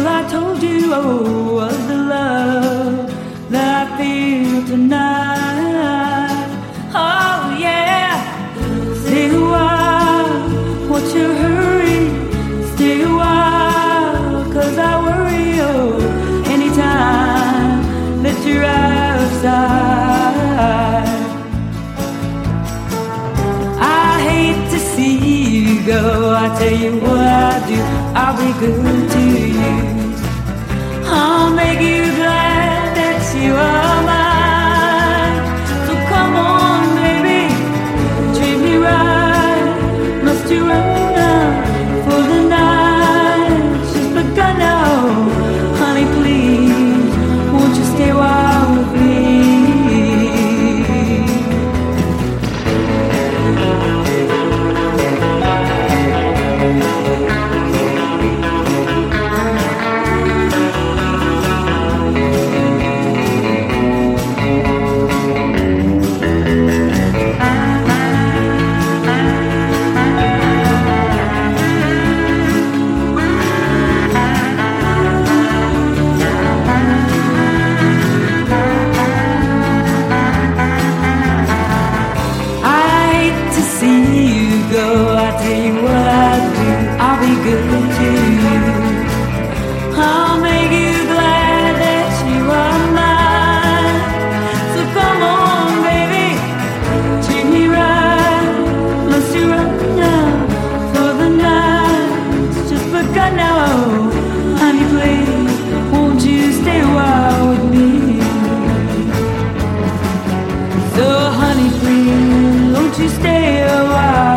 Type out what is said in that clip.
Well, I told you, oh, of the love that I feel tonight. Oh, yeah. Stay a while, won't you hurry? Stay a while, 'cause I worry, oh, anytime that you're outside. I hate to see you go, I tell you what I do, I'll be good to you. I'll make you glad that you are mine. So come on, baby, treat me right. Must you run now for the night's just begun now? Honey, please, won't you stay a while with me? I tell you what I do, I'll be good to you. I'll make you glad that you are mine. So come on, baby, treat me right. Must you run now for the night's just begun now? Honey, please, won't you stay a while with me? So honey, please, won't you stay a while?